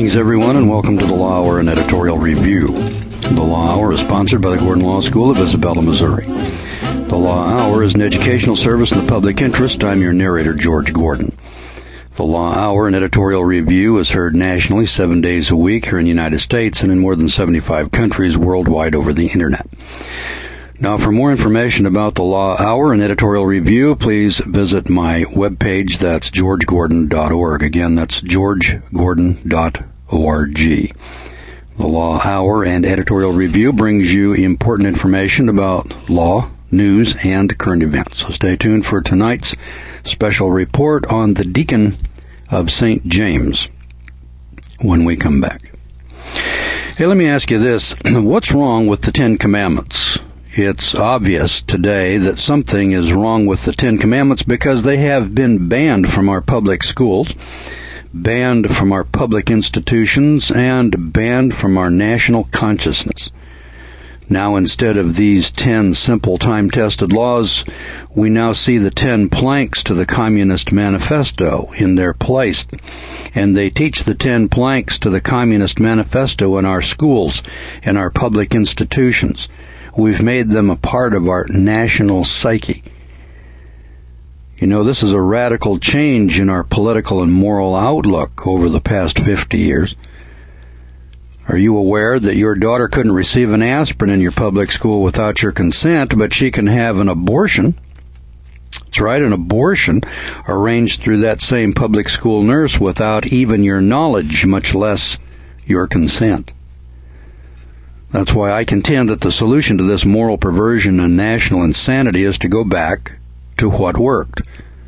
Greetings, everyone, and welcome to the Law Hour and Editorial Review. The Law Hour is sponsored by the Gordon Law School of Isabella, Missouri. The Law Hour is an educational service in the public interest. I'm your narrator, George Gordon. The Law Hour and Editorial Review is heard nationally 7 days a week here in the United States and in more than 75 countries worldwide over the Internet. Now, for more information about the Law Hour and Editorial Review, please visit my webpage. That's georgegordon.org. Again, that's georgegordon.org. The Law Hour and Editorial Review brings you important information about law, news, and current events. So stay tuned for tonight's special report on the Deacon of St. James when we come back. Hey, let me ask you this. What's wrong with the Ten Commandments? It's obvious today that something is wrong with the Ten Commandments because they have been banned from our public schools, banned from our public institutions, and banned from our national consciousness. Now, instead of these 10 simple time-tested laws, we now see the 10 planks to the Communist Manifesto in their place. And they teach the 10 planks to the Communist Manifesto in our schools and our public institutions. We've made them a part of our national psyche. You know, this is a radical change in our political and moral outlook over the past 50 years. Are you aware that your daughter couldn't receive an aspirin in your public school without your consent, but she can have an abortion? That's right, an abortion arranged through that same public school nurse without even your knowledge, much less your consent. That's why I contend that the solution to this moral perversion and national insanity is to go back to what worked.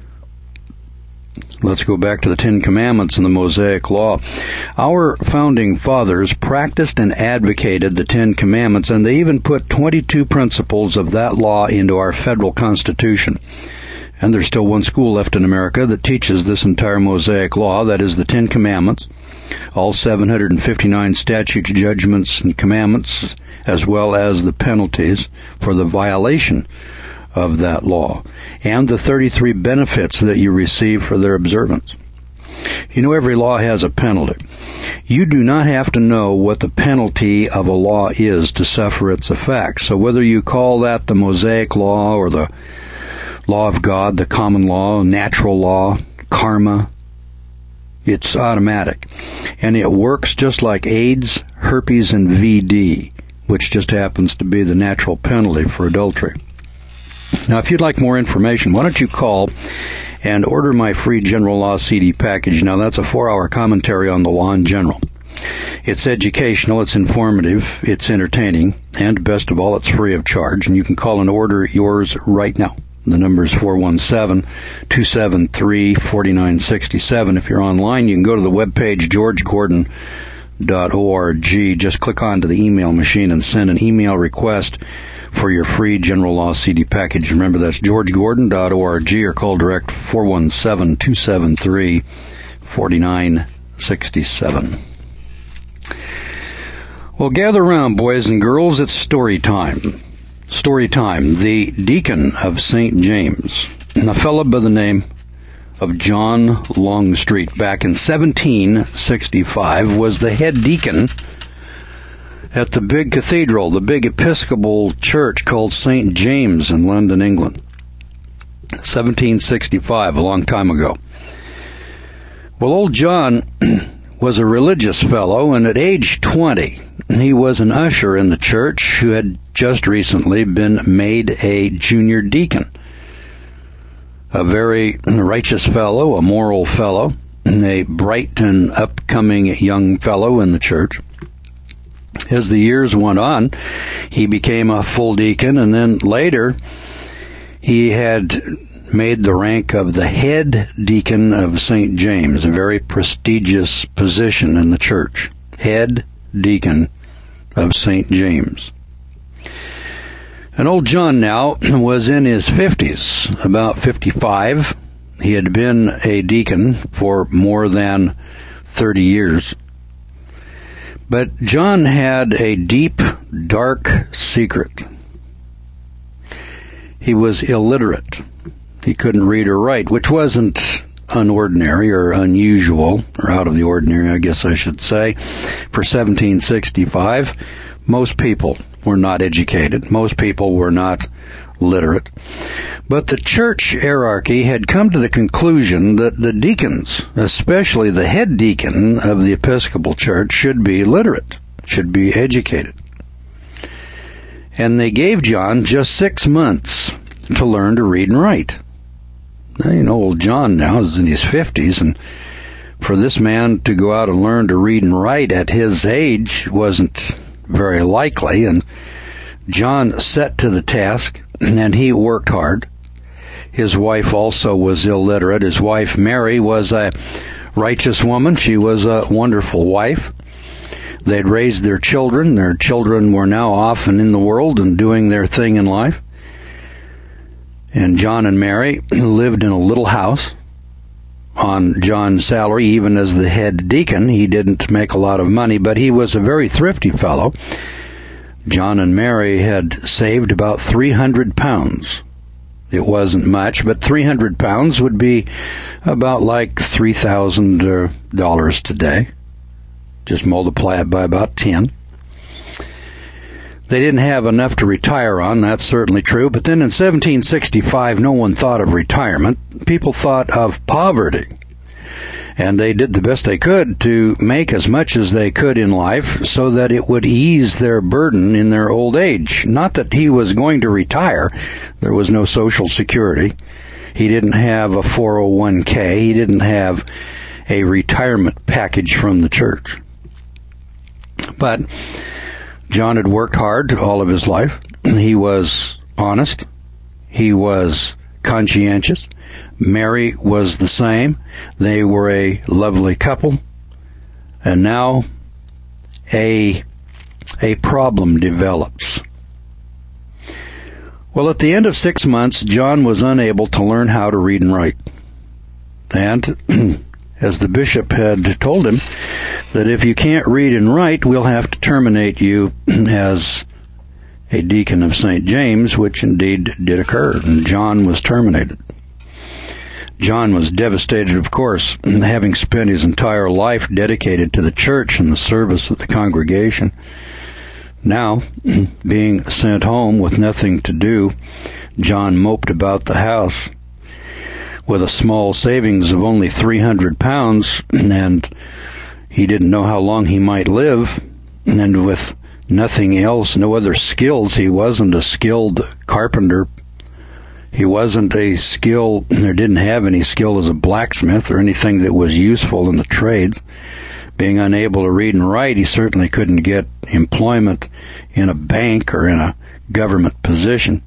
Let's go back to the Ten Commandments and the Mosaic Law. Our founding fathers practiced and advocated the Ten Commandments, and they even put 22 principles of that law into our federal Constitution. And there's still one school left in America that teaches this entire Mosaic Law, that is the Ten Commandments, all 759 statutes, judgments, and commandments, as well as the penalties for the violation of that law, and the 33 benefits that you receive for their observance. You know, every law has a penalty. You do not have to know what the penalty of a law is to suffer its effects. So whether you call that the Mosaic Law or the law of God, the common law, natural law, karma, it's automatic. And it works just like AIDS, herpes, and VD, which just happens to be the natural penalty for adultery. Now, if you'd like more information, why don't you call and order my free general law CD package. Now, that's a 4-hour commentary on the law in general. It's educational, it's informative, it's entertaining, and best of all, it's free of charge. And you can call and order yours right now. The number is 417-273-4967. If you're online, you can go to the webpage, georgegordon.org. Just click onto the email machine and send an email request for your free general law CD package. Remember, that's georgegordon.org, or call direct 417-273-4967. Well, gather around, boys and girls. It's story time. Story time. The Deacon of St. James, a fellow by the name of John Longstreet, back in 1765, was the head deacon at the big cathedral, the big Episcopal church called St. James in London, England. 1765, a long time ago. Well, old John was a religious fellow, and at age 20, he was an usher in the church who had just recently been made a junior deacon. A very righteous fellow, a moral fellow, a bright and upcoming young fellow in the church. As the years went on, he became a full deacon, and then later he had made the rank of the head deacon of St. James, a very prestigious position in the church. Head deacon of St. James. And old John now was in his 50s, about 55. He had been a deacon for more than 30 years. But John had a deep, dark secret. He was illiterate. He couldn't read or write, which wasn't unordinary or unusual, or out of the ordinary, I guess I should say. For 1765, most people were not educated. Most people were not literate. But the church hierarchy had come to the conclusion that the deacons, especially the head deacon of the Episcopal Church, should be literate, should be educated. And they gave John just 6 months to learn to read and write. Now, you know, old John now is in his 50s, and for this man to go out and learn to read and write at his age wasn't very likely, and John set to the task, and he worked hard. His wife also was illiterate. His wife, Mary, was a righteous woman. She was a wonderful wife. They'd raised their children. Their children were now off and in the world and doing their thing in life. And John and Mary lived in a little house on John's salary. Even as the head deacon, he didn't make a lot of money, but he was a very thrifty fellow. John and Mary had saved about 300 pounds. It wasn't much, but 300 pounds would be about like $3,000 today. Just multiply it by about 10. They didn't have enough to retire on, that's certainly true. But then in 1765, no one thought of retirement. People thought of poverty. And they did the best they could to make as much as they could in life so that it would ease their burden in their old age. Not that he was going to retire. There was no Social Security. He didn't have a 401k. He didn't have a retirement package from the church. But John had worked hard all of his life. He was honest. He was conscientious. Mary was the same. They were a lovely couple. And now a problem develops. Well, at the end of 6 months, John was unable to learn how to read and write. And as the bishop had told him, that if you can't read and write, we'll have to terminate you as a deacon of St. James, which indeed did occur, and John was terminated. John was devastated, of course, having spent his entire life dedicated to the church and the service of the congregation. Now, being sent home with nothing to do, John moped about the house with a small savings of only 300 pounds, and he didn't know how long he might live, and with nothing else, no other skills. He wasn't a skilled carpenter. He wasn't a skill, or didn't have any skill as a blacksmith or anything that was useful in the trades. Being unable to read and write, he certainly couldn't get employment in a bank or in a government position.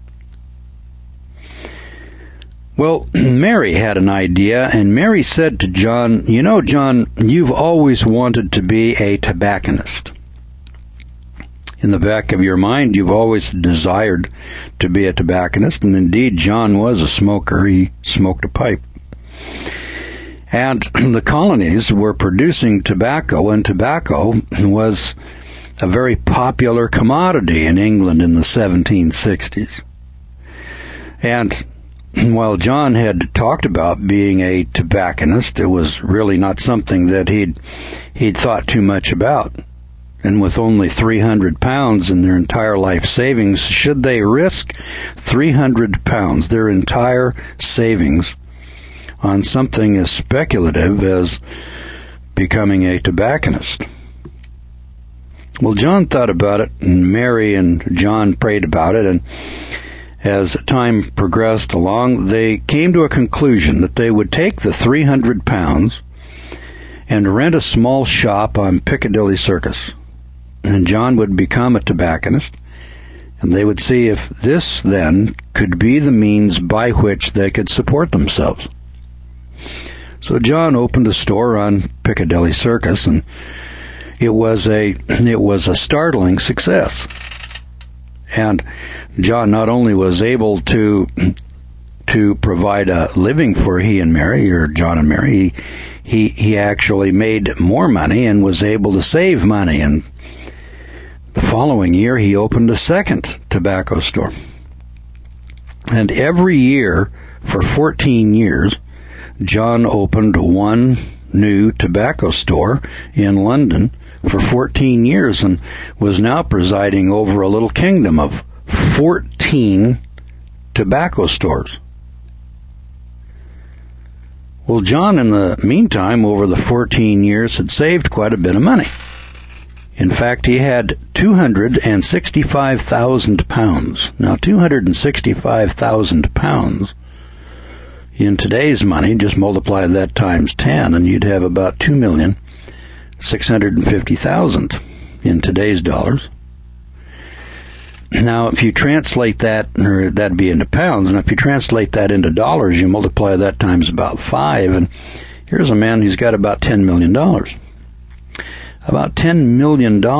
Well, Mary had an idea, and Mary said to John, "You know, John, you've always wanted to be a tobacconist. In the back of your mind, you've always desired to be a tobacconist," and indeed, John was a smoker. He smoked a pipe. And the colonies were producing tobacco, and tobacco was a very popular commodity in England in the 1760s. And while John had talked about being a tobacconist, it was really not something that he'd thought too much about. And with only 300 pounds in their entire life savings, should they risk 300 pounds, their entire savings, on something as speculative as becoming a tobacconist? Well, John thought about it, and Mary and John prayed about it, and as time progressed along, they came to a conclusion that they would take the 300 pounds and rent a small shop on Piccadilly Circus. And John would become a tobacconist, and they would see if this then could be the means by which they could support themselves. So John opened a store on Piccadilly Circus, and it was a startling success. And John not only was able to provide a living for he and Mary, or John and Mary, he actually made more money and was able to save money. And the following year, he opened a second tobacco store. And every year, for 14 years, John opened one new tobacco store in London for 14 years and was now presiding over a little kingdom of 14 tobacco stores. Well, John, in the meantime, over the 14 years, had saved quite a bit of money. In fact, he had £265,000. Now, £265,000 in today's money, just multiply that times 10, and you'd have about $2,650,000 in today's dollars. Now, if you translate that, or that'd be into pounds, and if you translate that into dollars, you multiply that times about 5, and here's a man who's got about $10 million. About $10 million in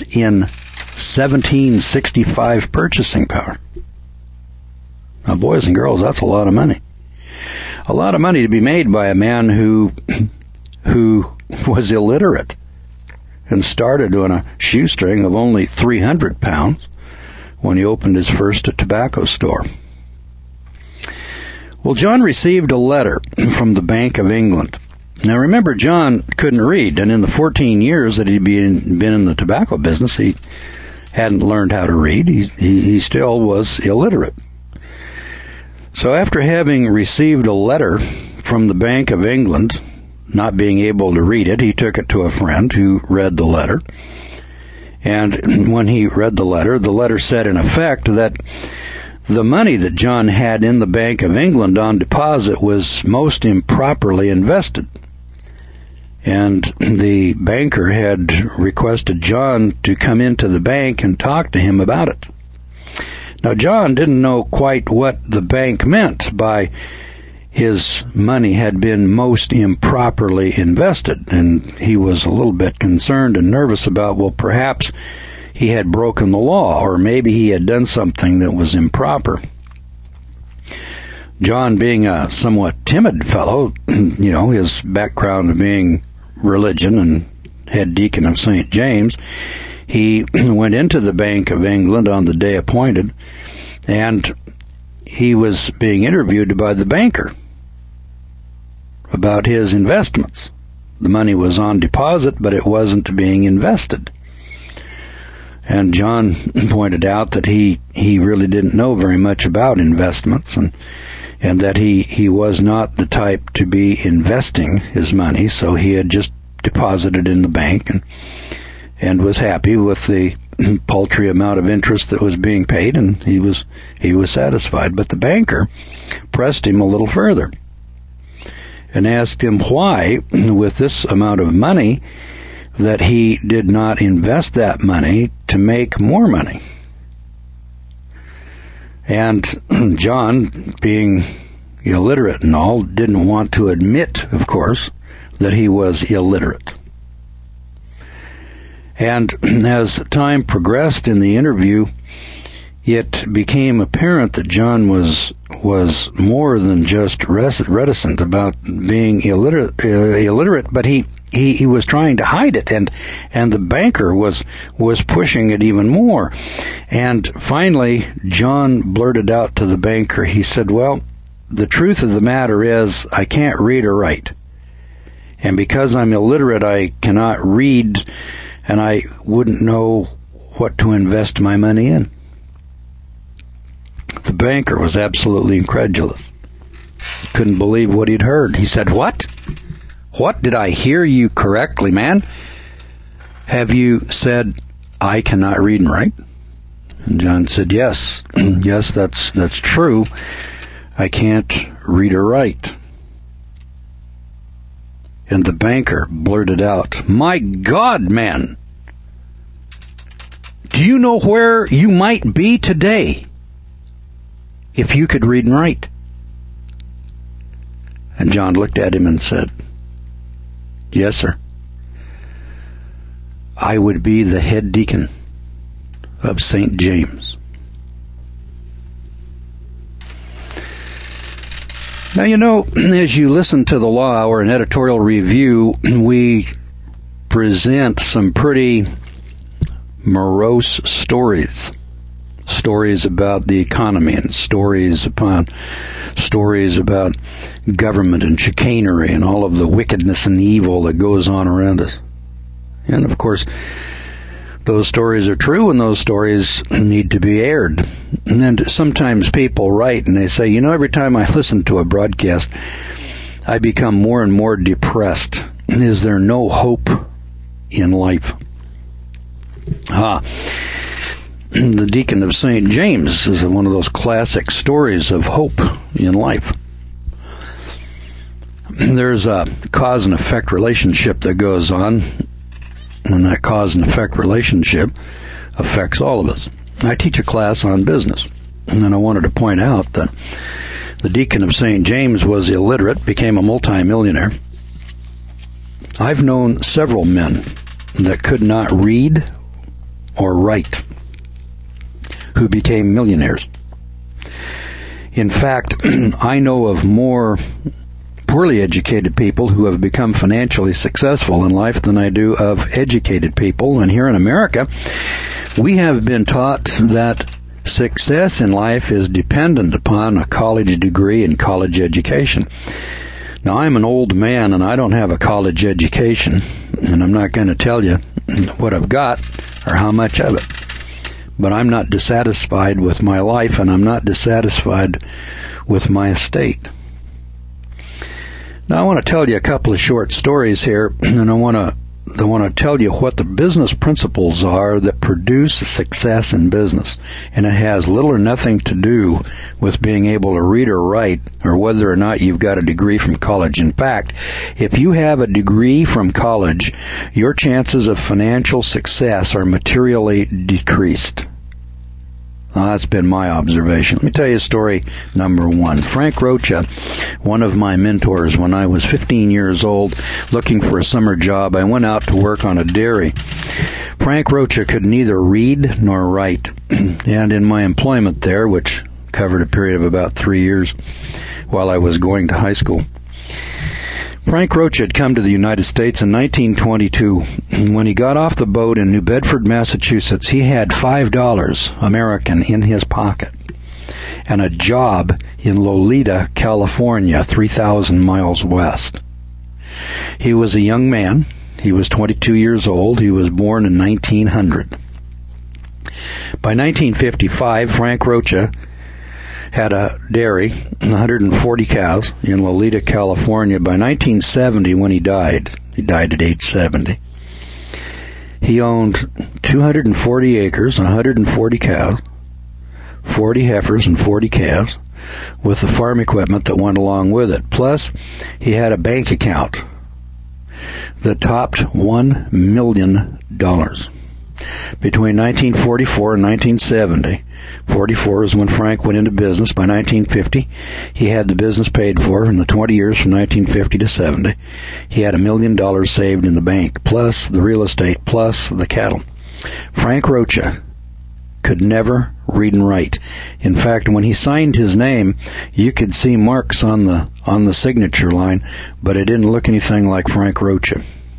1765 purchasing power. Now, boys and girls, that's a lot of money. A lot of money to be made by a man who was illiterate and started on a shoestring of only 300 pounds when he opened his first tobacco store. Well, John received a letter from the Bank of England. Now, remember, John couldn't read, and in the 14 years that he'd been in the tobacco business, he hadn't learned how to read. He still was illiterate. So after having received a letter from the Bank of England, not being able to read it, he took it to a friend who read the letter. And when he read the letter said in effect that the money that John had in the Bank of England on deposit was most improperly invested. And the banker had requested John to come into the bank and talk to him about it. Now, John didn't know quite what the bank meant by his money had been most improperly invested, and he was a little bit concerned and nervous about, well, perhaps he had broken the law, or maybe he had done something that was improper. John, being a somewhat timid fellow, his background of being religion and head deacon of St. James, he went into the Bank of England on the day appointed, and he was being interviewed by the banker about his investments. The money was on deposit, but it wasn't being invested. And John pointed out that he really didn't know very much about investments, and that he was not the type to be investing his money, so he had just deposited in the bank and was happy with the paltry amount of interest that was being paid, and he was satisfied. But the banker pressed him a little further and asked him why, with this amount of money, that he did not invest that money to make more money. And John, being illiterate and all, didn't want to admit, of course, that he was illiterate. And as time progressed in the interview, it became apparent that John was more than just reticent about being illiterate, but he was trying to hide it, and the banker was pushing it even more. And finally, John blurted out to the banker, he said, well, the truth of the matter is I can't read or write. And because I'm illiterate, I cannot read, and I wouldn't know what to invest my money in. The banker was absolutely incredulous. He couldn't believe what he'd heard. He said, What? What? Did I hear you correctly, man? Have you said, I cannot read and write? And John said, yes. Yes, that's true. I can't read or write. And the banker blurted out, my God, man! Do you know where you might be today if you could read and write? And John looked at him and said, yes, sir. I would be the head deacon of St. James. Now, as you listen to the Law Hour and editorial review, we present some pretty morose stories. Stories about the economy and stories about government and chicanery and all of the wickedness and evil that goes on around us. And of course, those stories are true, and those stories need to be aired. And then sometimes people write and they say, you know, every time I listen to a broadcast, I become more and more depressed. Is there no hope in life? The Deacon of St. James is one of those classic stories of hope in life. There's a cause and effect relationship that goes on, and that cause and effect relationship affects all of us. I teach a class on business, and then I wanted to point out that the Deacon of St. James was illiterate, became a multimillionaire. I've known several men that could not read or write who became millionaires. In fact, I know of more poorly educated people who have become financially successful in life than I do of educated people. And here in America, we have been taught that success in life is dependent upon a college degree and college education. Now, I'm an old man and I don't have a college education, and I'm not going to tell you what I've got or how much of it. But I'm not dissatisfied with my life, and I'm not dissatisfied with my estate. Now, I want to tell you a couple of short stories here, and I want to tell you what the business principles are that produce success in business. And it has little or nothing to do with being able to read or write or whether or not you've got a degree from college. In fact, if you have a degree from college, your chances of financial success are materially decreased. Now, that's been my observation. Let me tell you story number one. Frank Rocha, one of my mentors, when I was 15 years old, looking for a summer job, I went out to work on a dairy. Frank Rocha could neither read nor write. And in my employment there, which covered a period of about 3 years while I was going to high school, Frank Rocha had come to the United States in 1922. When he got off the boat in New Bedford, Massachusetts, he had $5 American in his pocket and a job in Lolita, California, 3,000 miles west. He was a young man. He was 22 years old. He was born in 1900. By 1955, Frank Rocha had a dairy, 140 cows in Lolita, California. By 1970, when he died at age 70, he owned 240 acres, 140 cows, 40 heifers and 40 calves, with the farm equipment that went along with it. Plus, he had a bank account that topped $1 million. Between 1944 and 1970, 44 is when Frank went into business. By 1950, he had the business paid for. In the 20 years from 1950 to 70, he had $1 million saved in the bank, plus the real estate, plus the cattle. Frank Rocha could never read and write. In fact, when he signed his name, you could see marks on the signature line, but it didn't look anything like Frank Rocha.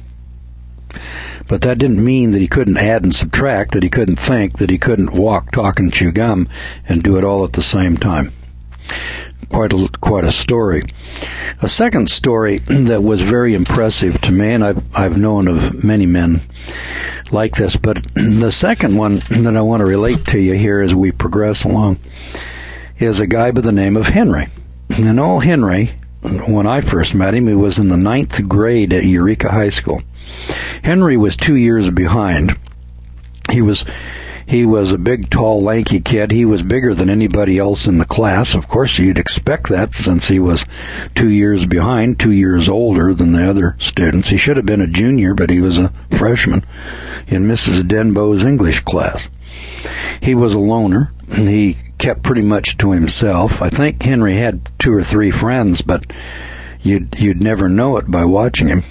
But that didn't mean that he couldn't add and subtract, that he couldn't think, that he couldn't walk, talk, and chew gum and do it all at the same time. Quite a story. A second story that was very impressive to me, and I've known of many men like this, but the second one that I want to relate to you here as we progress along is a guy by the name of Henry. And old Henry, when I first met him, he was in the 9th grade at Eureka High School. Henry was 2 years behind. He was a big, tall, lanky kid. He was bigger than anybody else in the class. Of course, you'd expect that since he was 2 years behind, 2 years older than the other students. He should have been a junior, but he was a freshman in Mrs. Denbo's English class. He was a loner, and he kept pretty much to himself. I think Henry had 2 or 3 friends, but you'd never know it by watching him.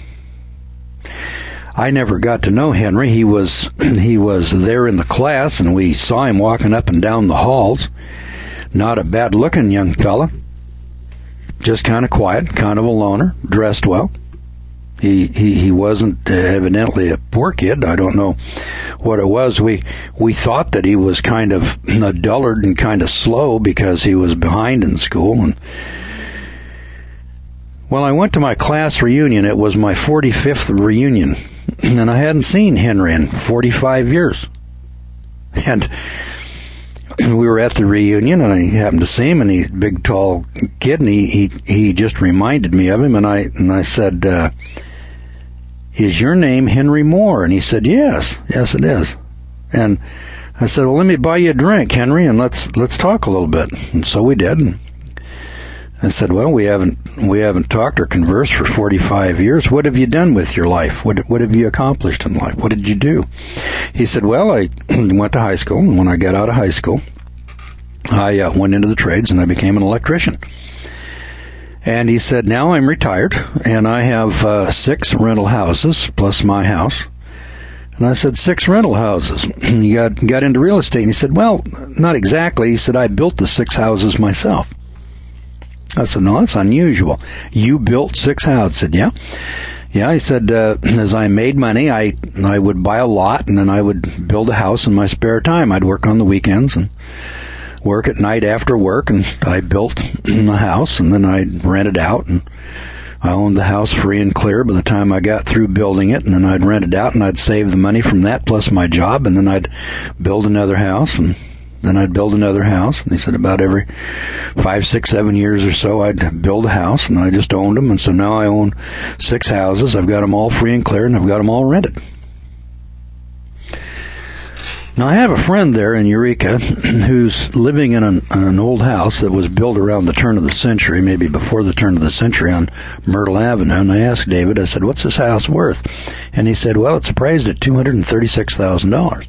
I never got to know Henry. He was there in the class, and we saw him walking up and down the halls. Not a bad-looking young fella. Just kind of quiet, kind of a loner, dressed well. He wasn't evidently a poor kid. I don't know what it was. We thought that he was kind of a dullard and kind of slow because he was behind in school. And Well, I went to my class reunion. It was my 45th reunion, and I hadn't seen Henry in 45 years. And we were at the reunion, and I happened to see him, and he's a big, tall kid, and he just reminded me of him, and I said, is your name Henry Moore? And he said, yes, it is. And I said, well, let me buy you a drink, Henry, and let's talk a little bit. And so we did. And I said, well, we haven't talked or conversed for 45 years. What have you done with your life? What have you accomplished in life? What did you do? He said, well, I went to high school, and when I got out of high school, I went into the trades and I became an electrician. And he said, now I'm retired, and I have 6 rental houses plus my house. And I said, 6 rental houses. He got into real estate, and he said, well, not exactly. He said, I built the 6 houses myself. I said, no, that's unusual. You built 6 houses? I said, yeah. Yeah, he said, as I made money, I would buy a lot, and then I would build a house in my spare time. I'd work on the weekends and work at night after work, and I built a house, and then I'd rent it out, and I owned the house free and clear by the time I got through building it, and then I'd rent it out, and I'd save the money from that plus my job, and then I'd build another house, and then I'd build another house. And he said about every 5, 6, 7 years or so, I'd build a house, and I just owned them. And so now I own 6 houses. I've got them all free and clear, and I've got them all rented. Now, I have a friend there in Eureka who's living in an old house that was built around the turn of the century, maybe before the turn of the century, on Myrtle Avenue. And I asked David, I said, what's this house worth? And he said, well, it's appraised at $236,000.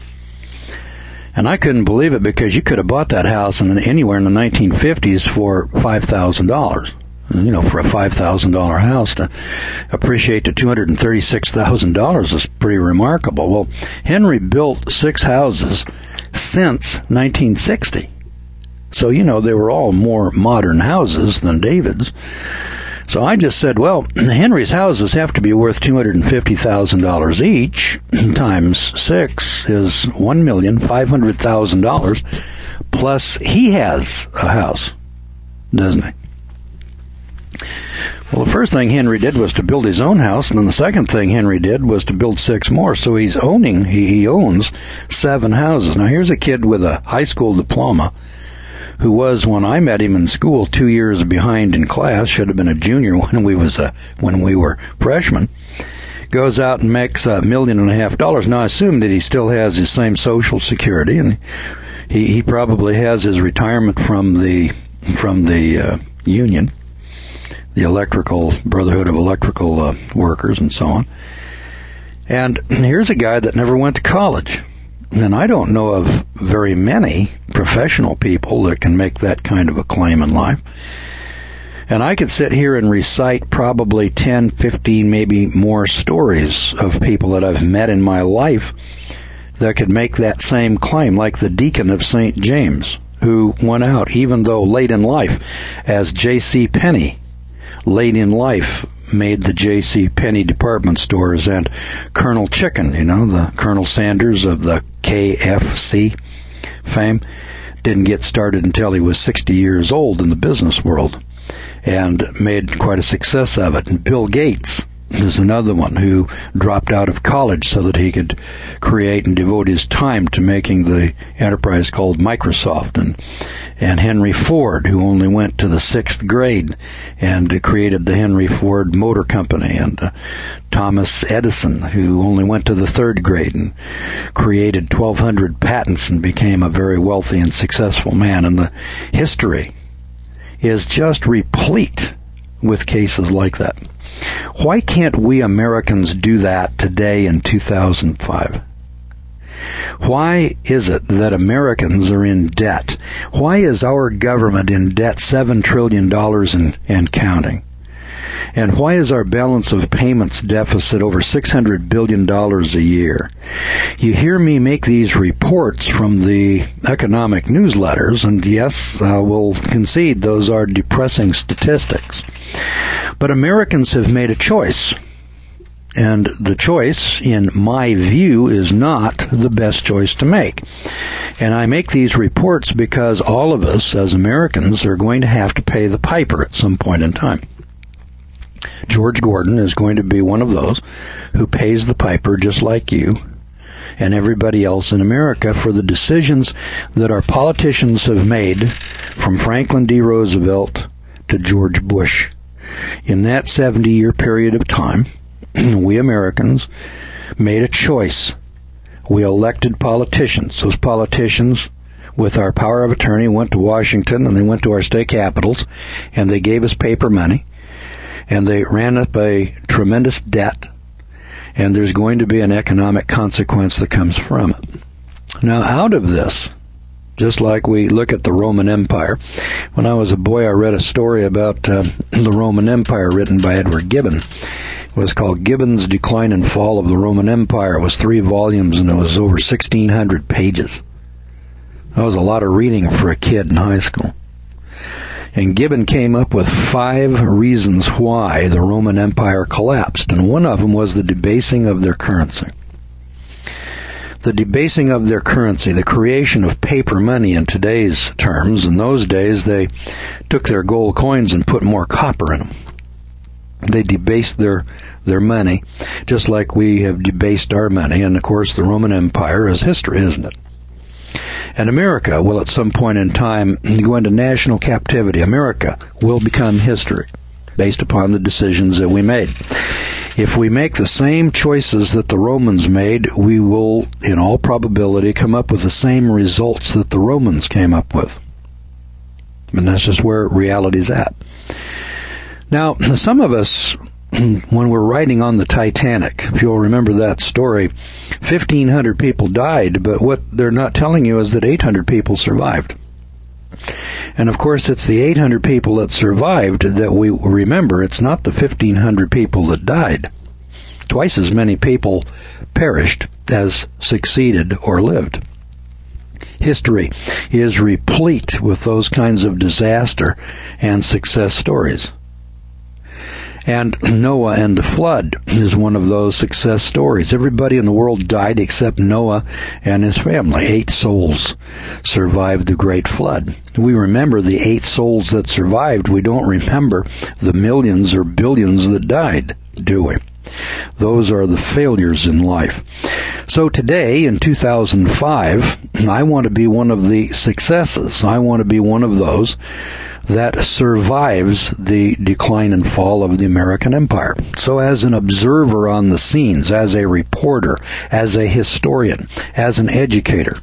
And I couldn't believe it, because you could have bought that house anywhere in the 1950s for $5,000. You know, for a $5,000 house to appreciate to $236,000 is pretty remarkable. Well, Henry built 6 houses since 1960. So, you know, they were all more modern houses than David's. So I just said, well, Henry's houses have to be worth $250,000 each, times 6 is $1,500,000, plus he has a house, doesn't he? Well, the first thing Henry did was to build his own house, and then the second thing Henry did was to build 6 more. So he owns 7 houses. Now, here's a kid with a high school diploma who was, when I met him in school, 2 years behind in class, should have been a junior when we were freshmen, goes out and makes $1.5 million. Now, I assume that he still has his same Social Security, and he probably has his retirement from the union, the Electrical Brotherhood of Electrical Workers, and so on. And here's a guy that never went to college. And I don't know of very many professional people that can make that kind of a claim in life. And I could sit here and recite probably 10, 15, maybe more stories of people that I've met in my life that could make that same claim, like the deacon of St. James, who went out, even though late in life, as J.C. Penney, late in life, made the J.C. Penney department stores, and Colonel Chicken, you know, the Colonel Sanders of the KFC fame, didn't get started until he was 60 years old in the business world, and made quite a success of it. And Bill Gates is another one who dropped out of college so that he could create and devote his time to making the enterprise called Microsoft. And Henry Ford, who only went to the 6th grade and created the Henry Ford Motor Company, and Thomas Edison, who only went to the 3rd grade and created 1,200 patents and became a very wealthy and successful man. And the history is just replete with cases like that. Why can't we Americans do that today in 2005? Why is it that Americans are in debt? Why is our government in debt $7 trillion and counting? And why is our balance of payments deficit over $600 billion a year? You hear me make these reports from the economic newsletters, and yes, I will concede those are depressing statistics. But Americans have made a choice. And the choice, in my view, is not the best choice to make. And I make these reports because all of us, as Americans, are going to have to pay the piper at some point in time. George Gordon is going to be one of those who pays the piper just like you and everybody else in America for the decisions that our politicians have made from Franklin D. Roosevelt to George Bush. In that 70-year period of time, we Americans made a choice. We elected politicians. Those politicians, with our power of attorney, went to Washington and they went to our state capitals and they gave us paper money and they ran up a tremendous debt, and there's going to be an economic consequence that comes from it. Now, out of this, just like we look at the Roman Empire, when I was a boy I read a story about the Roman Empire written by Edward Gibbon. It was called Gibbon's Decline and Fall of the Roman Empire. It was 3 volumes and it was over 1,600 pages. That was a lot of reading for a kid in high school. And Gibbon came up with 5 reasons why the Roman Empire collapsed, and one of them was the debasing of their currency. The debasing of their currency, the creation of paper money in today's terms. In those days, they took their gold coins and put more copper in them. They debased their money, just like we have debased our money. And, of course, the Roman Empire is history, isn't it? And America will at some point in time go into national captivity. America will become history based upon the decisions that we made. If we make the same choices that the Romans made, we will, in all probability, come up with the same results that the Romans came up with. And that's just where reality's at. Now, some of us, when we're riding on the Titanic, if you'll remember that story, 1,500 people died, but what they're not telling you is that 800 people survived. And of course, it's the 800 people that survived that we remember. It's not the 1,500 people that died. Twice as many people perished as succeeded or lived. History is replete with those kinds of disaster and success stories. And Noah and the flood is one of those success stories. Everybody in the world died except Noah and his family. 8 souls survived the great flood. We remember the 8 souls that survived. We don't remember the millions or billions that died, do we? Those are the failures in life. So today, in 2005, I want to be one of the successes. I want to be one of those that survives the decline and fall of the American Empire. So as an observer on the scenes, as a reporter, as a historian, as an educator,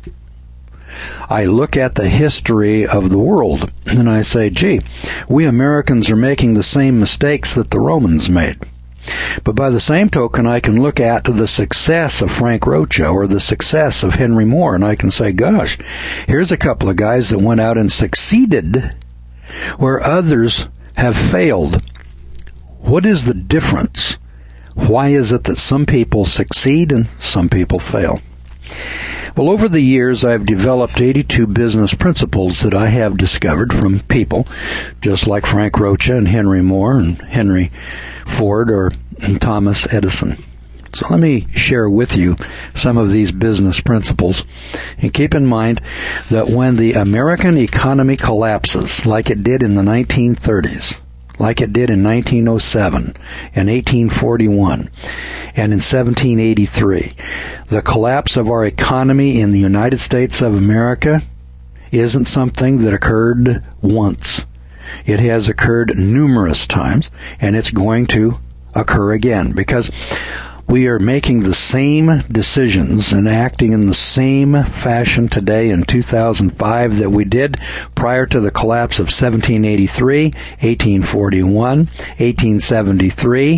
I look at the history of the world and I say, gee, we Americans are making the same mistakes that the Romans made. But by the same token, I can look at the success of Frank Rocha or the success of Henry Moore, and I can say, gosh, here's a couple of guys that went out and succeeded where others have failed. What is the difference? Why is it that some people succeed and some people fail? Well, over the years, I've developed 82 business principles that I have discovered from people just like Frank Rocha and Henry Moore and Henry Ford or Thomas Edison. So let me share with you some of these business principles. And keep in mind that when the American economy collapses, like it did in the 1930s, like it did in 1907 and 1841 and in 1783, the collapse of our economy in the United States of America isn't something that occurred once. It has occurred numerous times, and it's going to occur again because we are making the same decisions and acting in the same fashion today in 2005 that we did prior to the collapse of 1783, 1841, 1873,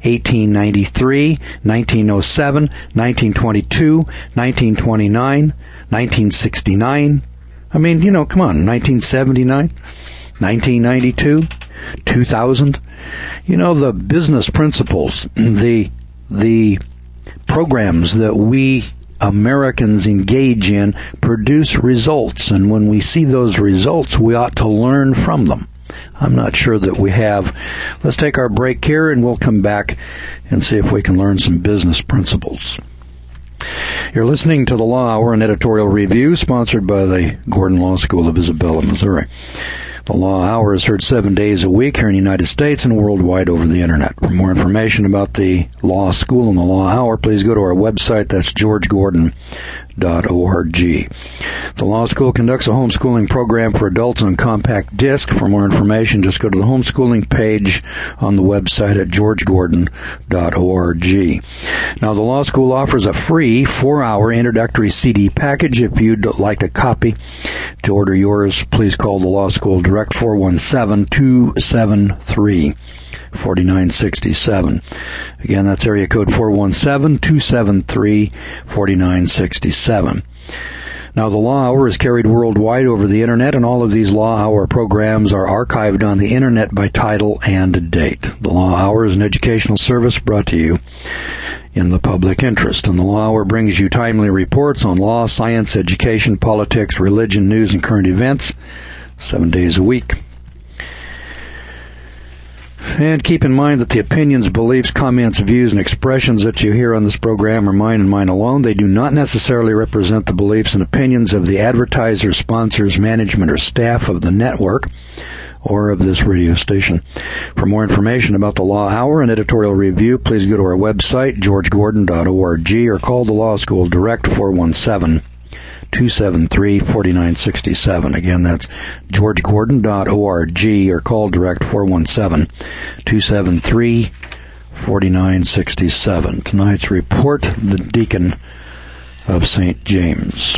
1893, 1907, 1922, 1929, 1969. I mean, come on, 1979, 1992, 2000. The business principles, the programs that we Americans engage in produce results, and when we see those results, we ought to learn from them. I'm not sure that we have. Let's take our break here, and we'll come back and see if we can learn some business principles. You're listening to the Law Hour, an editorial review sponsored by the Gordon Law School of Isabella, Missouri. The Law Hour is heard 7 days a week here in the United States and worldwide over the Internet. For more information about the Law School and the Law Hour, please go to our website. That's georgegordon.org. The Law School conducts a homeschooling program for adults on compact disc. For more information, just go to the homeschooling page on the website at georgegordon.org. Now, the Law School offers a free 4-hour introductory CD package. If you'd like a copy, to order yours, please call the Law School direct 417-273-4967. Again, that's area code 417-273-4967. Now, the Law Hour is carried worldwide over the Internet, and all of these Law Hour programs are archived on the Internet by title and date. The Law Hour is an educational service brought to you in the public interest, and the Law Hour brings you timely reports on law, science, education, politics, religion, news, and current events 7 days a week. And keep in mind that the opinions, beliefs, comments, views, and expressions that you hear on this program are mine and mine alone. They do not necessarily represent the beliefs and opinions of the advertisers, sponsors, management, or staff of the network or of this radio station. For more information about the Law Hour and editorial review, please go to our website, georgegordon.org, or call the Law School direct 417-273-4967. Again, that's georgegordon.org, or call direct 417-273-4967. Tonight's report, the Deacon of St. James.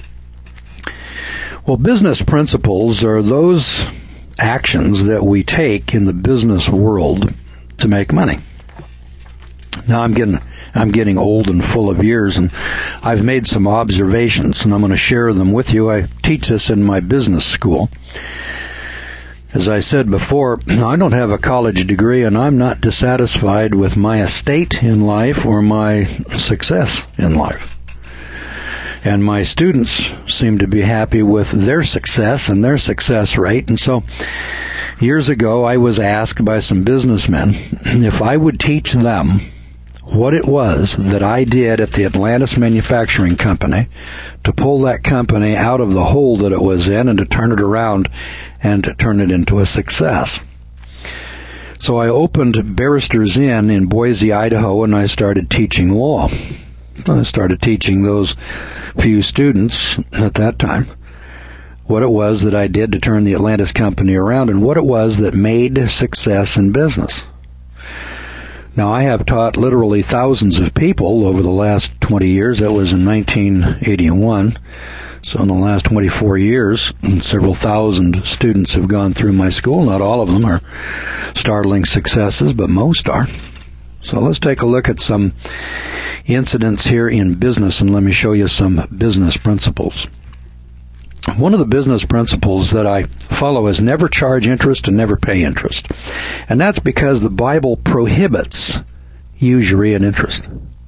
Well, business principles are those actions that we take in the business world to make money. Now, I'm getting old and full of years, and I've made some observations, and I'm going to share them with you. I teach this in my business school. As I said before, I don't have a college degree, and I'm not dissatisfied with my estate in life or my success in life. And my students seem to be happy with their success and their success rate. And so years ago, I was asked by some businessmen if I would teach them what it was that I did at the Atlantis Manufacturing Company to pull that company out of the hole that it was in and to turn it around and to turn it into a success. So I opened Barrister's Inn in Boise, Idaho, and I started teaching law. I started teaching those few students at that time what it was that I did to turn the Atlantis company around and what it was that made success in business. Now, I have taught literally thousands of people over the last 20 years. That was in 1981. So in the last 24 years, several thousand students have gone through my school. Not all of them are startling successes, but most are. So let's take a look at some incidents here in business, and let me show you some business principles. One of the business principles that I follow is never charge interest and never pay interest. And that's because the Bible prohibits usury and interest.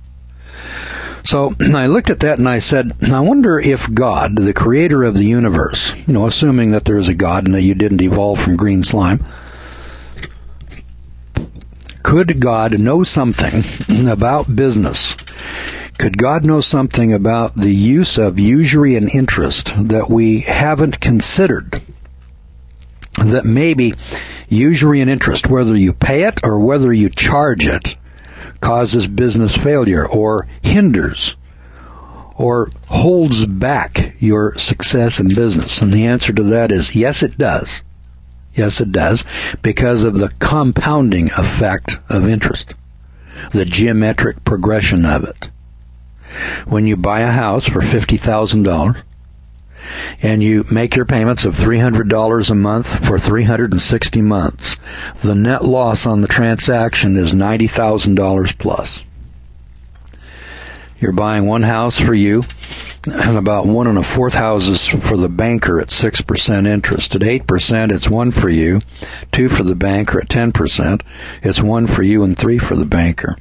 So I looked at that and I said, I wonder if God, the creator of the universe, assuming that there is a God and that you didn't evolve from green slime, could God know something about business? Could God know something about the use of usury and interest that we haven't considered? That maybe usury and interest, whether you pay it or whether you charge it, causes business failure or hinders or holds back your success in business. And the answer to that is yes, it does. Yes, it does, because of the compounding effect of interest, the geometric progression of it. When you buy a house for $50,000 and you make your payments of $300 a month for 360 months, the net loss on the transaction is $90,000 plus. You're buying one house for you and about 1 1/4 houses for the banker at 6% interest. At 8%, it's 1 for you, 2 for the banker. At 10%, it's 1 for you and 3 for the banker.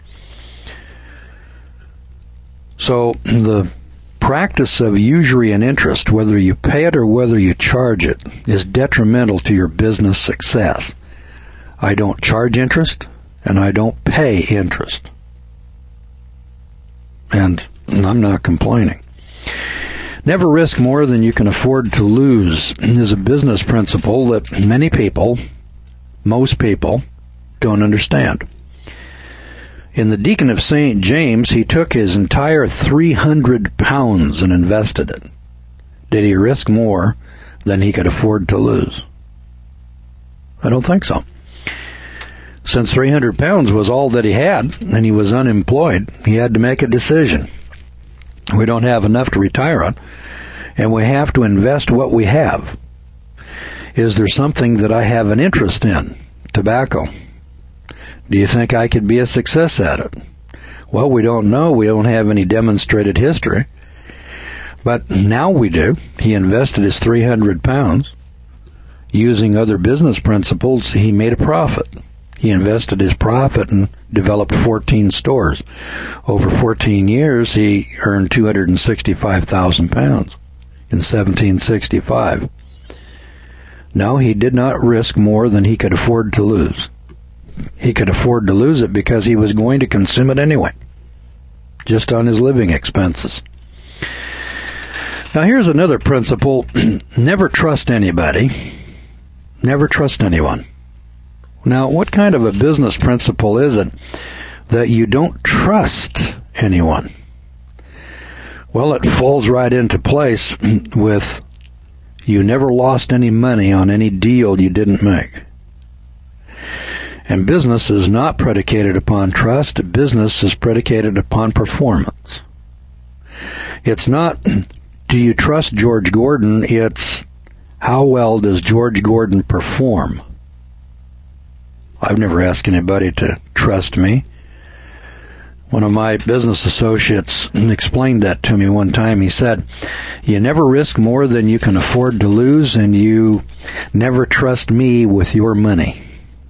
So the practice of usury and interest, whether you pay it or whether you charge it, is detrimental to your business success. I don't charge interest and I don't pay interest. And I'm not complaining. Never risk more than you can afford to lose is a business principle that many people, most people, don't understand. In the Deacon of St. James, he took his entire 300 pounds and invested it. Did he risk more than he could afford to lose? I don't think so. Since 300 pounds was all that he had, and he was unemployed, he had to make a decision. We don't have enough to retire on, and we have to invest what we have. Is there something that I have an interest in? Tobacco. Do you think I could be a success at it? Well, we don't know. We don't have any demonstrated history. But now we do. He invested his 300 pounds. Using other business principles, he made a profit. He invested his profit and developed 14 stores. Over 14 years, he earned 265,000 pounds in 1765. No, he did not risk more than he could afford to lose. He could afford to lose it because he was going to consume it anyway, just on his living expenses. Now here's another principle. Never trust anybody. Never trust anyone. Now, what kind of a business principle is it that you don't trust anyone? Well, it falls right into place with you never lost any money on any deal you didn't make. And business is not predicated upon trust. Business is predicated upon performance. It's not, do you trust George Gordon? It's, how well does George Gordon perform? I've never asked anybody to trust me. One of my business associates explained that to me one time. He said, you never risk more than you can afford to lose, and you never trust me with your money.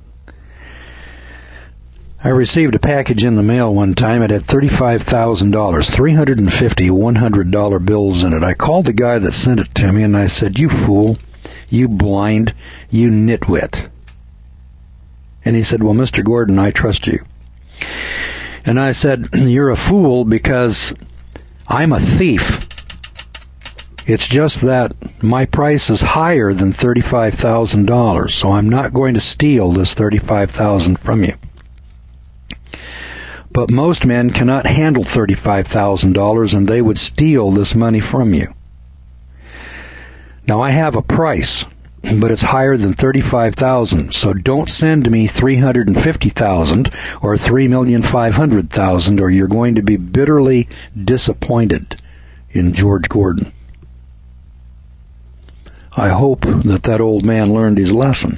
I received a package in the mail one time. It had $35,000, 350 $100 bills in it. I called the guy that sent it to me, and I said, you fool, you blind, you nitwit. And he said, well, Mr. Gordon, I trust you. And I said, you're a fool because I'm a thief. It's just that my price is higher than $35,000, so I'm not going to steal this $35,000 from you. But most men cannot handle $35,000, and they would steal this money from you. Now, I have a price, but it's higher than $35,000. So don't send me $350,000 or $3,500,000, or you're going to be bitterly disappointed in George Gordon. I hope that old man learned his lesson.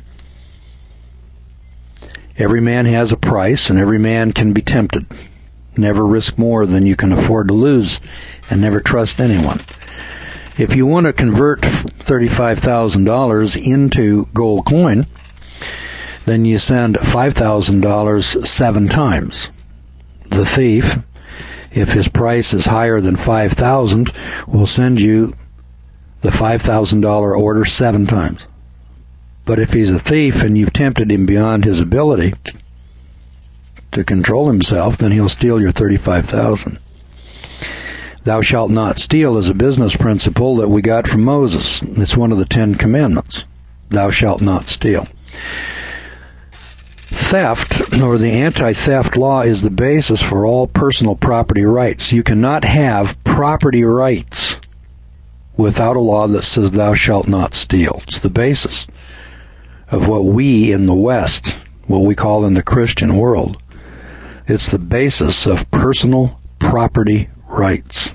Every man has a price, and every man can be tempted. Never risk more than you can afford to lose, and never trust anyone. If you want to convert $35,000 into gold coin, then you send $5,000 7 times. The thief, if his price is higher than $5,000, will send you the $5,000 order 7 times. But if he's a thief and you've tempted him beyond his ability to control himself, then he'll steal your $35,000. Thou shalt not steal is a business principle that we got from Moses. It's one of the 10 commandments. Thou shalt not steal. Theft, or the anti-theft law, is the basis for all personal property rights. You cannot have property rights without a law that says thou shalt not steal. It's the basis of what we in the West, what we call in the Christian world, it's the basis of personal property rights.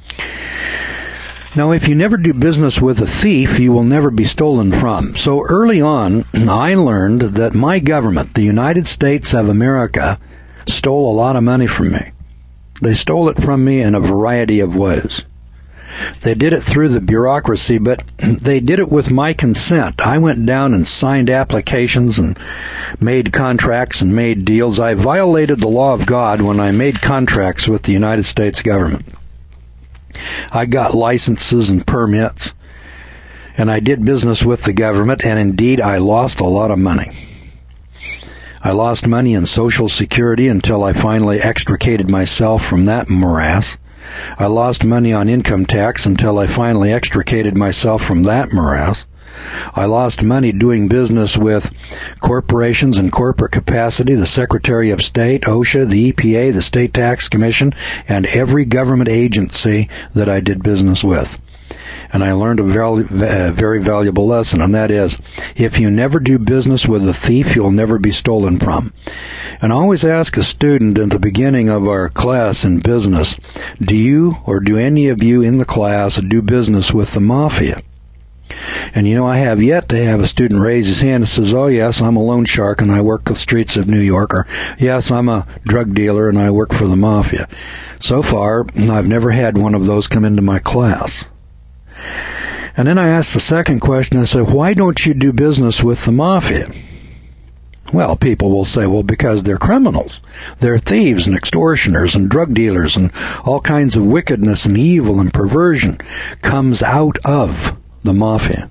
Now, if you never do business with a thief, you will never be stolen from. So early on, I learned that my government, the United States of America, stole a lot of money from me. They stole it from me in a variety of ways. They did it through the bureaucracy, but they did it with my consent. I went down and signed applications and made contracts and made deals. I violated the law of God when I made contracts with the United States government. I got licenses and permits, and I did business with the government, and indeed I lost a lot of money. I lost money in Social Security until I finally extricated myself from that morass. I lost money on income tax until I finally extricated myself from that morass. I lost money doing business with corporations in corporate capacity, the Secretary of State, OSHA, the EPA, the State Tax Commission, and every government agency that I did business with. And I learned a very valuable lesson, and that is, if you never do business with a thief, you'll never be stolen from. And I always ask a student at the beginning of our class in business, do you or do any of you in the class do business with the mafia? And I have yet to have a student raise his hand and says, oh yes, I'm a loan shark and I work the streets of New York, or yes, I'm a drug dealer and I work for the mafia. So far, I've never had one of those come into my class. And then I asked the second question, I said, why don't you do business with the mafia? Well, people will say, well, because they're criminals. They're thieves and extortioners and drug dealers, and all kinds of wickedness and evil and perversion comes out of the mafia.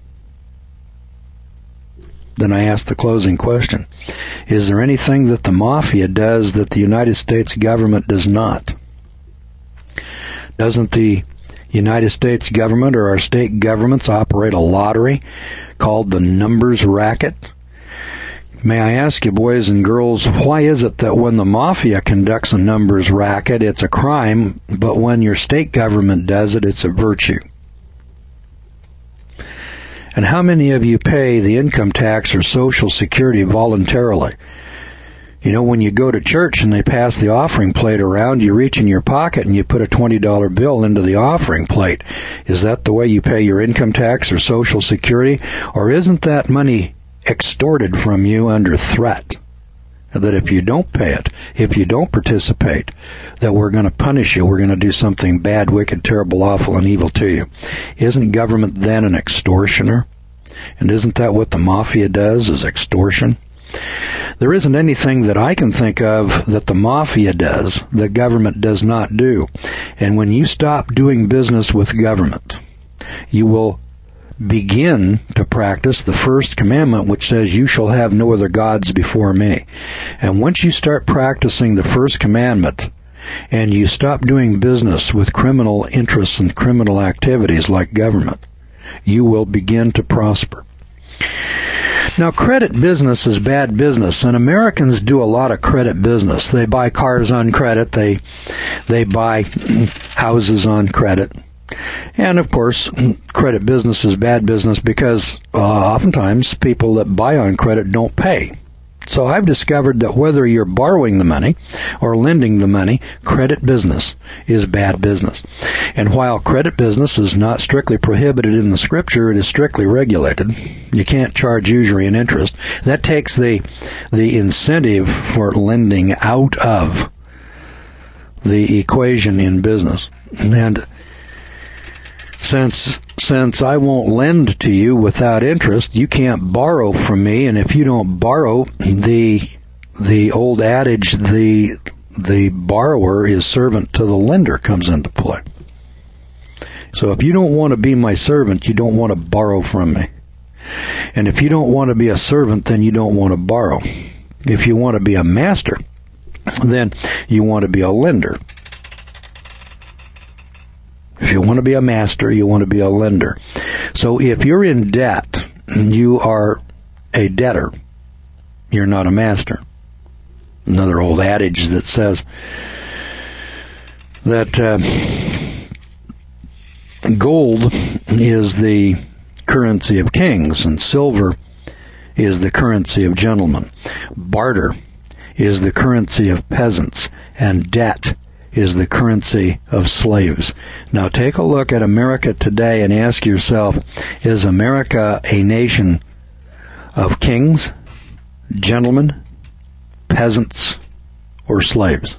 Then I asked the closing question, is there anything that the mafia does that the United States government does not? Doesn't the United States government or our state governments operate a lottery called the numbers racket? May I ask you, boys and girls, why is it that when the mafia conducts a numbers racket, it's a crime, but when your state government does it, it's a virtue? And how many of you pay the income tax or Social Security voluntarily? When you go to church and they pass the offering plate around, you reach in your pocket and you put a $20 bill into the offering plate. Is that the way you pay your income tax or Social Security? Or isn't that money extorted from you under threat? That if you don't pay it, if you don't participate, that we're going to punish you, we're going to do something bad, wicked, terrible, awful, and evil to you. Isn't government then an extortioner? And isn't that what the mafia does, is extortion? There isn't anything that I can think of that the mafia does that government does not do. And when you stop doing business with government, you will begin to practice the first commandment, which says, you shall have no other gods before me. And once you start practicing the first commandment, and you stop doing business with criminal interests and criminal activities like government, you will begin to prosper. Now, credit business is bad business, and Americans do a lot of credit business. They buy cars on credit, they buy houses on credit. And of course, credit business is bad business because oftentimes people that buy on credit don't pay. So I've discovered that whether you're borrowing the money or lending the money, credit business is bad business. And while credit business is not strictly prohibited in the Scripture, it is strictly regulated. You can't charge usury and interest. That takes the incentive for lending out of the equation in business. And since I won't lend to you without interest, you can't borrow from me, and if you don't borrow, the old adage, the borrower is servant to the lender, comes into play. So if you don't want to be my servant, you don't want to borrow from me. And if you don't want to be a servant, then you don't want to borrow. If you want to be a master, then you want to be a lender. If you want to be a master, you want to be a lender. So if you're in debt, you are a debtor. You're not a master. Another old adage that says that gold is the currency of kings and silver is the currency of gentlemen. Barter is the currency of peasants, and debt is the currency of slaves. Now take a look at America today and ask yourself, is America a nation of kings, gentlemen, peasants, or slaves?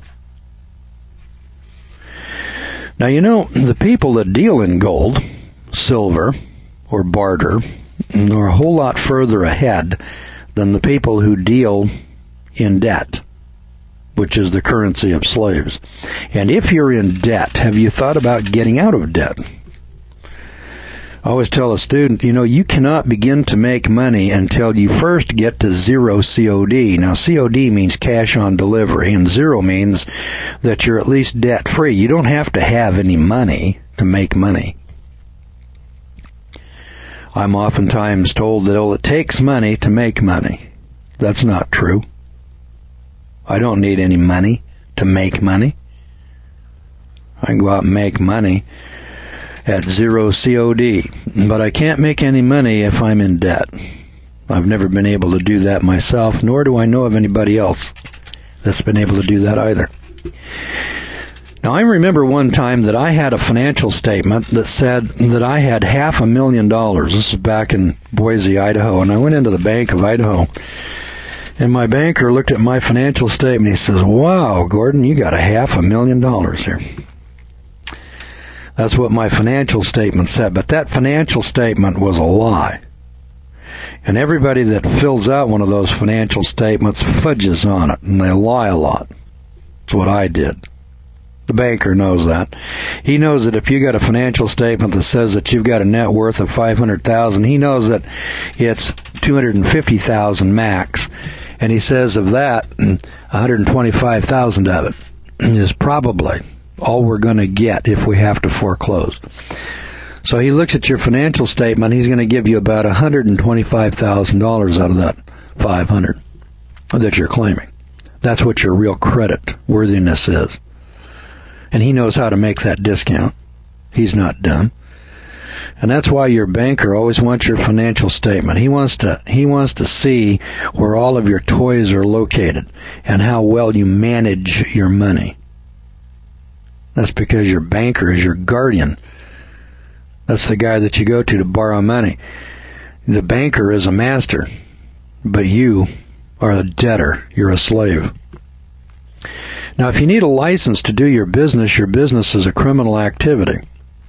Now the people that deal in gold, silver, or barter are a whole lot further ahead than the people who deal in debt, which is the currency of slaves. And if you're in debt, have you thought about getting out of debt? I always tell a student, you cannot begin to make money until you first get to zero COD. Now, COD means cash on delivery, and zero means that you're at least debt-free. You don't have to have any money to make money. I'm oftentimes told that, it takes money to make money. That's not true. I don't need any money to make money. I can go out and make money at zero COD, but I can't make any money if I'm in debt. I've never been able to do that myself, nor do I know of anybody else that's been able to do that either. Now, I remember one time that I had a financial statement that said that I had $500,000. This is back in Boise, Idaho, and I went into the Bank of Idaho, and my banker looked at my financial statement. He says, "Wow, Gordon, you got $500,000 here." That's what my financial statement said, but that financial statement was a lie. And everybody that fills out one of those financial statements fudges on it, and they lie a lot. That's what I did. The banker knows that. He knows that if you got a financial statement that says that you've got a net worth of $500,000, he knows that it's $250,000 max, and he says of that, $125,000 of it is probably all we're going to get if we have to foreclose. So he looks at your financial statement, he's going to give you about $125,000 out of that $500,000 that you're claiming. That's what your real credit worthiness is. And he knows how to make that discount. He's not dumb. And that's why your banker always wants your financial statement. He wants to see where all of your toys are located and how well you manage your money. That's because your banker is your guardian. That's the guy that you go to borrow money. The banker is a master, but you are a debtor. You're a slave. Now, if you need a license to do your business is a criminal activity.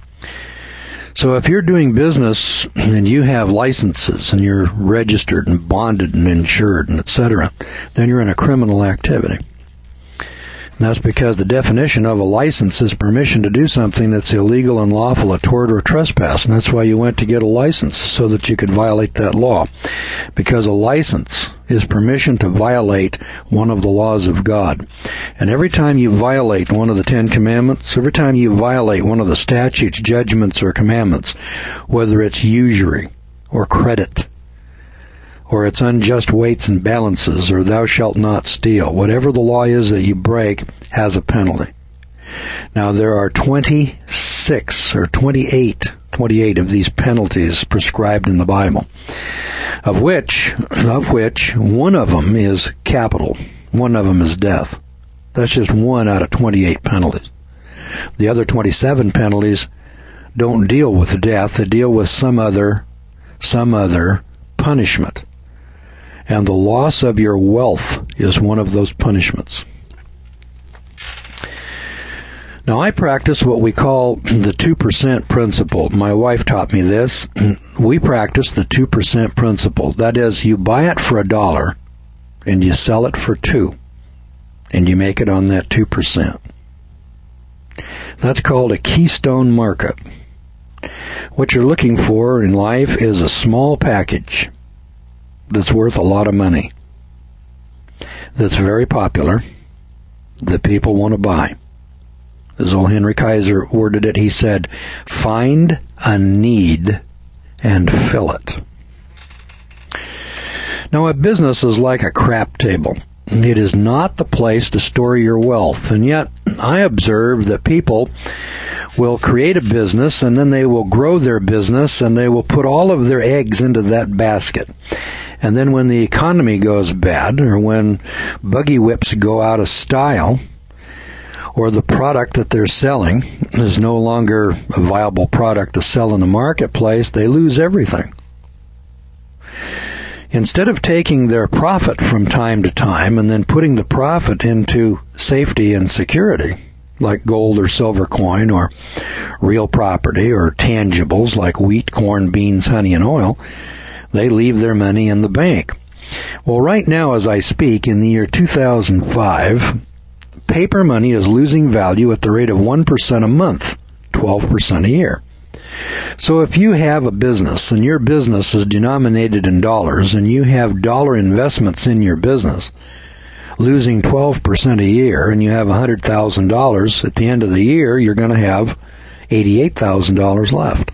So if you're doing business and you have licenses and you're registered and bonded and insured and etc., then you're in a criminal activity. And that's because the definition of a license is permission to do something that's illegal, unlawful, a tort, or trespass. And that's why you went to get a license, so that you could violate that law. Because a license is permission to violate one of the laws of God. And every time you violate one of the 10 commandments, every time you violate one of the statutes, judgments, or commandments, whether it's usury or credit, or it's unjust weights and balances, or thou shalt not steal, whatever the law is that you break has a penalty. Now, there are 26 or 28 of these penalties prescribed in the Bible, of which one of them is capital. One of them is death. That's just one out of 28 penalties. The other 27 penalties don't deal with death. They deal with some other punishment. And the loss of your wealth is one of those punishments. Now, I practice what we call the 2% principle. My wife taught me this. We practice the 2% principle. That is, you buy it for $1 and you sell it for $2, and you make it on that 2%. That's called a keystone market. What you're looking for in life is a small package that's worth a lot of money, that's very popular, that people want to buy. As old Henry Kaiser worded it, he said, find a need and fill it. Now, a business is like a crap table. It is not the place to store your wealth. And yet, I observe that people will create a business, and then they will grow their business, and they will put all of their eggs into that basket. And then when the economy goes bad, or when buggy whips go out of style, or the product that they're selling is no longer a viable product to sell in the marketplace, they lose everything. Instead of taking their profit from time to time and then putting the profit into safety and security, like gold or silver coin, or real property, or tangibles like wheat, corn, beans, honey, and oil, they leave their money in the bank. Well, right now as I speak, in the year 2005, paper money is losing value at the rate of 1% a month, 12% a year. So if you have a business and your business is denominated in dollars and you have dollar investments in your business, losing 12% a year, and you have $100,000 at the end of the year, you're going to have $88,000 left.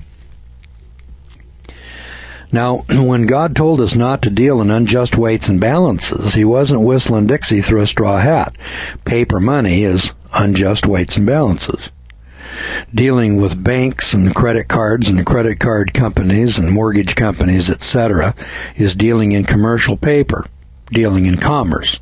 Now, when God told us not to deal in unjust weights and balances, He wasn't whistling Dixie through a straw hat. Paper money is unjust weights and balances. Dealing with banks and credit cards and credit card companies and mortgage companies, etc., is dealing in commercial paper, dealing in commerce.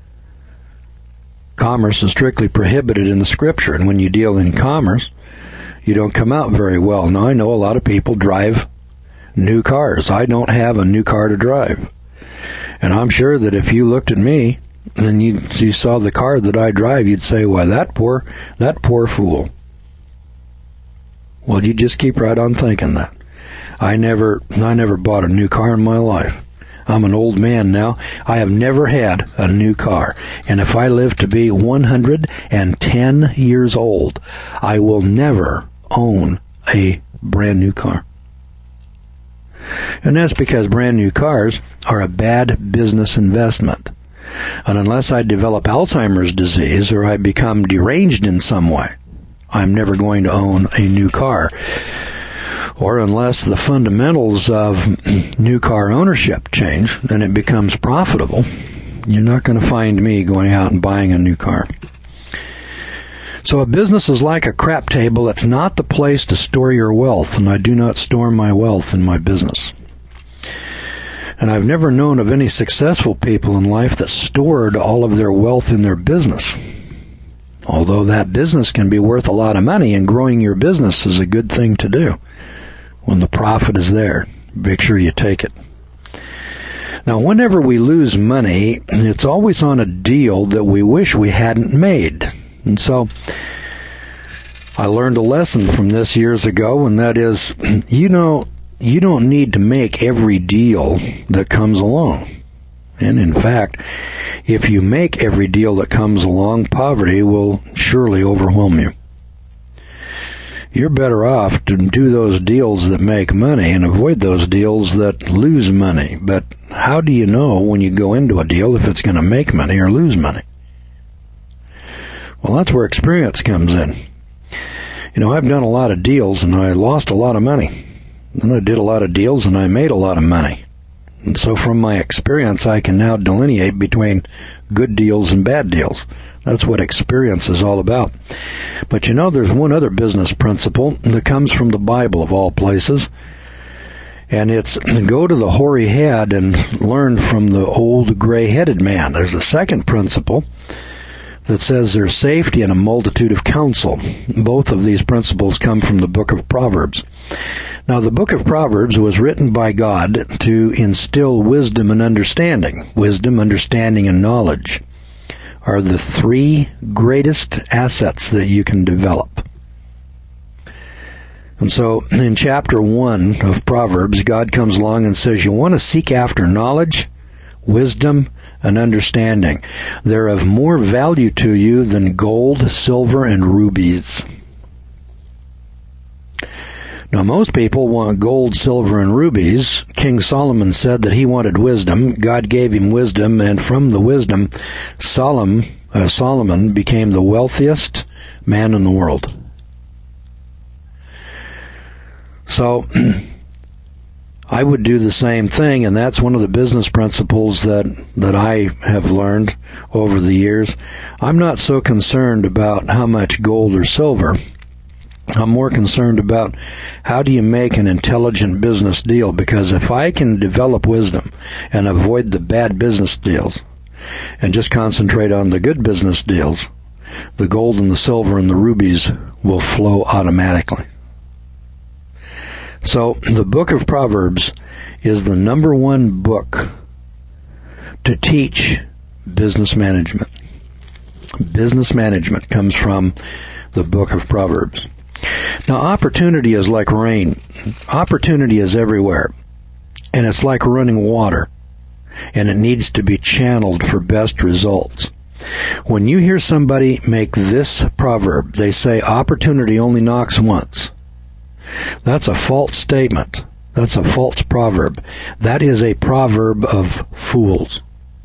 Commerce is strictly prohibited in the Scripture, and when you deal in commerce, you don't come out very well. Now, I know a lot of people drive new cars. I don't have a new car to drive. And I'm sure that if you looked at me and you saw the car that I drive, you'd say, "Why, that poor fool." Well, you just keep right on thinking that. I never bought a new car in my life. I'm an old man now. I have never had a new car. And if I live to be 110 years old, I will never own a brand new car. And that's because brand new cars are a bad business investment. And unless I develop Alzheimer's disease or I become deranged in some way, I'm never going to own a new car. Or unless the fundamentals of new car ownership change and it becomes profitable, you're not going to find me going out and buying a new car. So a business is like a crap table. It's not the place to store your wealth, and I do not store my wealth in my business. And I've never known of any successful people in life that stored all of their wealth in their business. Although that business can be worth a lot of money, and growing your business is a good thing to do. When the profit is there, make sure you take it. Now, whenever we lose money, it's always on a deal that we wish we hadn't made. And so, I learned a lesson from this years ago, and that is, you don't need to make every deal that comes along. And in fact, if you make every deal that comes along, poverty will surely overwhelm you. You're better off to do those deals that make money and avoid those deals that lose money. But how do you know when you go into a deal if it's going to make money or lose money? Well, that's where experience comes in. I've done a lot of deals and I lost a lot of money. And I did a lot of deals and I made a lot of money. And so from my experience, I can now delineate between good deals and bad deals. That's what experience is all about. But there's one other business principle that comes from the Bible of all places. And it's go to the hoary head and learn from the old gray-headed man. There's a second principle that says there's safety in a multitude of counsel. Both of these principles come from the book of Proverbs. Now, the book of Proverbs was written by God to instill wisdom and understanding. Wisdom, understanding, and knowledge are the three greatest assets that you can develop. And so, in chapter 1 of Proverbs, God comes along and says, you want to seek after knowledge, wisdom, and understanding. They're of more value to you than gold, silver, and rubies. Now, most people want gold, silver, and rubies. King Solomon said that he wanted wisdom. God gave him wisdom, and from the wisdom, Solomon became the wealthiest man in the world. So, I would do the same thing, and that's one of the business principles that I have learned over the years. I'm not so concerned about how much gold or silver. I'm more concerned about how do you make an intelligent business deal, because if I can develop wisdom and avoid the bad business deals and just concentrate on the good business deals, the gold and the silver and the rubies will flow automatically. So the book of Proverbs is the number one book to teach business management. Business management comes from the book of Proverbs. Now, opportunity is like rain. Opportunity is everywhere. And it's like running water. And it needs to be channeled for best results. When you hear somebody make this proverb, they say opportunity only knocks once. That's a false statement. That's a false proverb. That is a proverb of fools.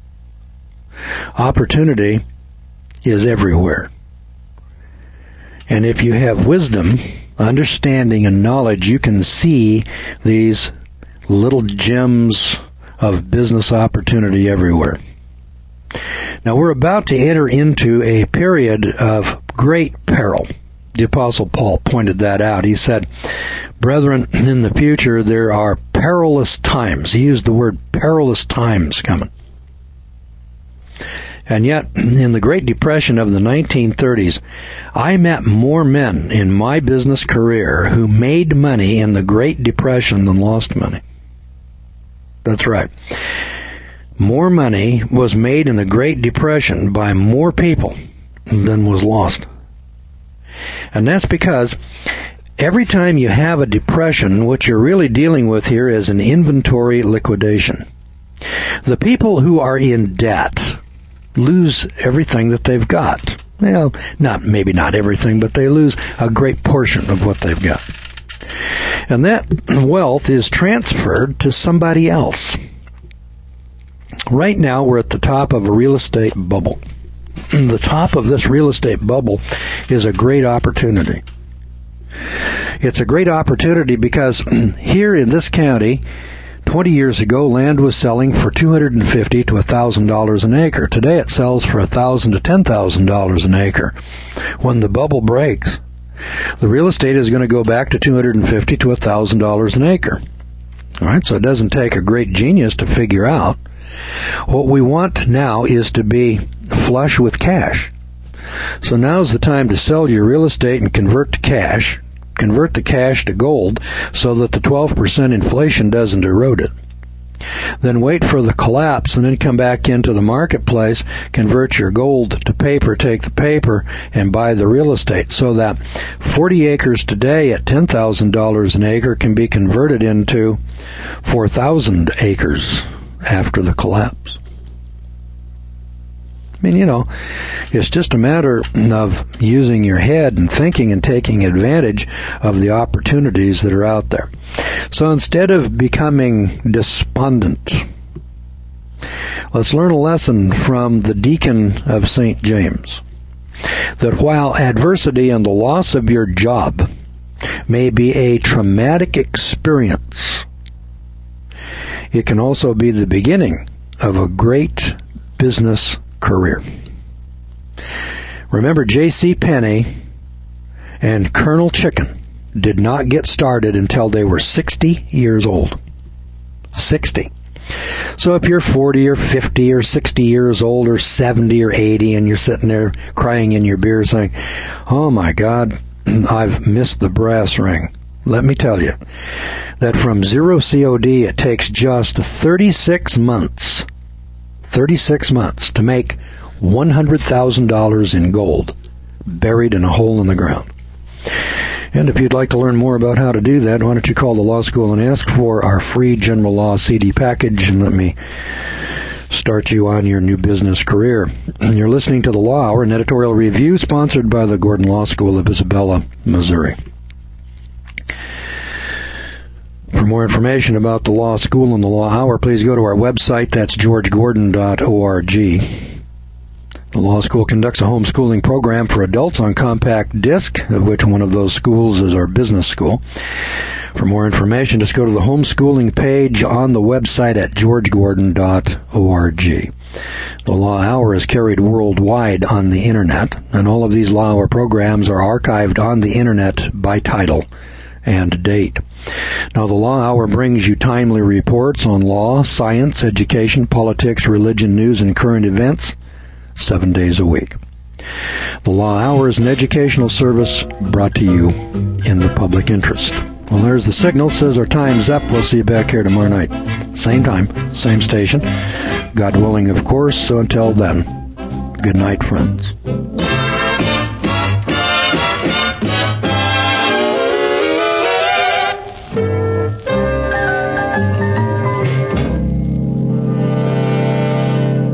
Opportunity is everywhere. And if you have wisdom, understanding, and knowledge, you can see these little gems of business opportunity everywhere. Now we're about to enter into a period of great peril. The Apostle Paul pointed that out. He said, "Brethren, in the future there are perilous times." He used the word perilous times coming. And yet, in the Great Depression of the 1930s, I met more men in my business career who made money in the Great Depression than lost money. That's right. More money was made in the Great Depression by more people than was lost. And that's because every time you have a depression, what you're really dealing with here is an inventory liquidation. The people who are in debt lose everything that they've got. Well, maybe not everything, but they lose a great portion of what they've got. And that wealth is transferred to somebody else. Right now, we're at the top of a real estate bubble. The top of this real estate bubble is a great opportunity. It's a great opportunity because here in this county, 20 years ago, land was selling for $250 to $1,000 an acre. Today it sells for $1,000 to $10,000 an acre. When the bubble breaks, the real estate is going to go back to $250 to $1,000 an acre. All right, so it doesn't take a great genius to figure out. What we want now is to be flush with cash. So now's the time to sell your real estate and convert to cash. Convert the cash to gold so that the 12% inflation doesn't erode it. Then wait for the collapse and then come back into the marketplace, convert your gold to paper, take the paper, and buy the real estate so that 40 acres today at $10,000 an acre can be converted into 4,000 acres after the collapse. I mean, it's just a matter of using your head and thinking and taking advantage of the opportunities that are out there. So instead of becoming despondent, let's learn a lesson from the deacon of St. James, that while adversity and the loss of your job may be a traumatic experience, it can also be the beginning of a great business career. Remember, J.C. Penney and Colonel Chicken did not get started until they were 60 years old. 60. So if you're 40 or 50 or 60 years old or 70 or 80 and you're sitting there crying in your beer saying, "Oh my God, I've missed the brass ring," let me tell you that from zero COD it takes just 36 months to make $100,000 in gold buried in a hole in the ground. And if you'd like to learn more about how to do that, why don't you call the law school and ask for our free general law CD package and let me start you on your new business career. You're listening to the Law Hour, an editorial review sponsored by the Gordon Law School of Isabella, Missouri. For more information about the Law School and the Law Hour, please go to our website. That's georgegordon.org. The Law School conducts a homeschooling program for adults on compact disc, of which one of those schools is our business school. For more information, just go to the homeschooling page on the website at georgegordon.org. The Law Hour is carried worldwide on the Internet, and all of these Law Hour programs are archived on the Internet by title and date. Now, the Law Hour brings you timely reports on law, science, education, politics, religion, news, and current events 7 days a week. The Law Hour is an educational service brought to you in the public interest. Well, there's the signal. Says our time's up. We'll see you back here tomorrow night. Same time, same station. God willing, of course. So until then, good night, friends.